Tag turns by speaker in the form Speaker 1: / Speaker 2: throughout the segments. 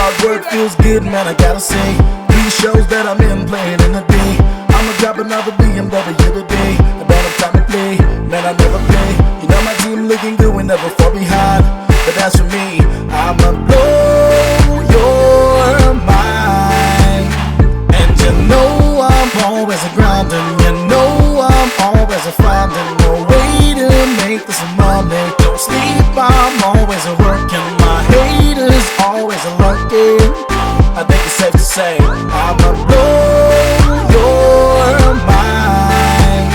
Speaker 1: Hard work feels good, man, I gotta say. 3 shows that I'm in, playing in a day. I'ma drop another BMW today. I don't have time to play, man, I never play. You know my team looking good, we never fall behind. But that's for me, I'ma blow your mind. And you know I'm always a grinding. You know I'm always a finding a way to make this money. Don't sleep, I'm always a working. My haters always a lurking. I think it's safe to say I'ma blow your mind.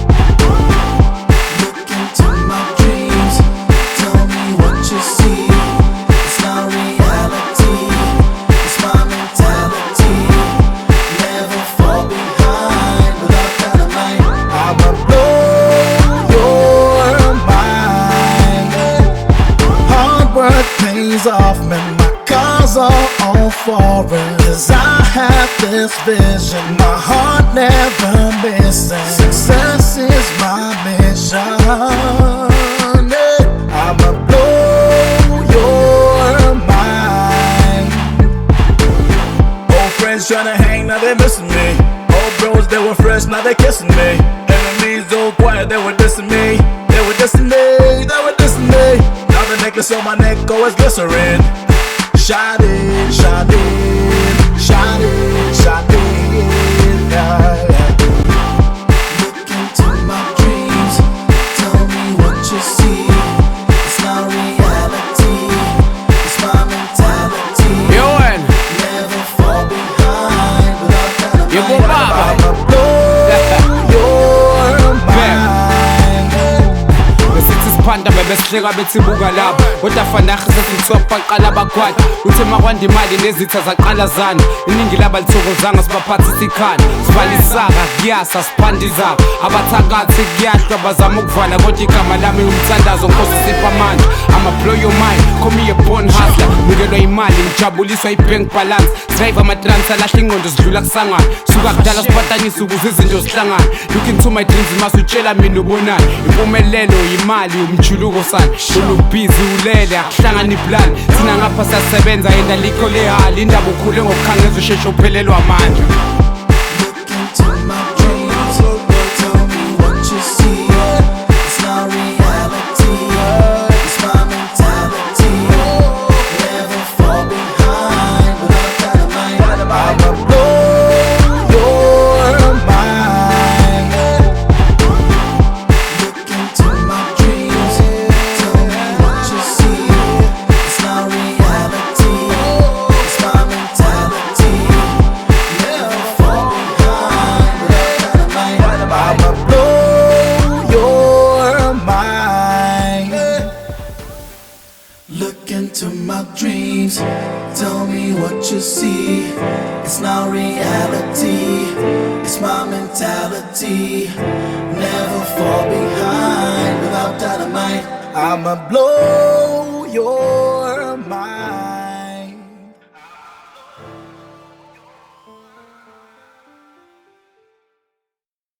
Speaker 1: Look into my dreams, tell me what you see. It's not reality, it's my mentality. Never fall behind without dynamite. I'ma blow your mind. Hard work pays off, man. My cars are all foreign, 'cause I have this vision. My heart never missing. Success is my mission. Yeah. I'ma blow your mind. Old friends tryna hang, now they missing me. Old bros, they were fresh, now they kissing me. Enemies, all quiet, they were dissing me. They were dissing me, they were dissing me. Now the necklace on my neck always glycerin. Shot it, shot it, shot it, shot it, yeah, yeah. Look into my dreams, tell me what you see. It's not reality, it's my mentality. Never fall behind without dynamite. I'ma blow your mind.
Speaker 2: Panda bebesihleka bethi buka lapha kodwa fanakhe sesithopa qala bakwadi uthi makwanda imali nezitha zaqala zana iningi labalithokozanga sibaphathisa ikhanda sibalisaka kuyasa siphandizaka abathakathi kuyahlwa bazama ukuvala kodwa igama lami umthandazo nkosi sipha amandla I'ma blow your mind call me a born hustler nikelwa imali ngijabuliswa ibank balance drive amatrans alahla ingqondo sidlula kusangana suka kudala siphatanisa ukuze izinto zihlangana look into my dreams masutshela mina ubonani impumelelo imali umjuluko sana ulubhizi ulele akuhlangana iplan sina ngapha siyasebenza yena likho lehali indaba ukhule ngokukhangeza usheshe uphelelwa amandla.
Speaker 1: Look into my dreams, tell me what you see. It's not reality, it's my mentality. Never fall behind without dynamite. I'ma blow your mind. Look into my dreams, tell me what you see. It's not reality, it's my mentality. Never fall behind without dynamite. I'ma blow your mind. Look into my dreams, tell me what you see. It's not reality, it's my mentality. Never fall behind without dynamite. I'ma blow your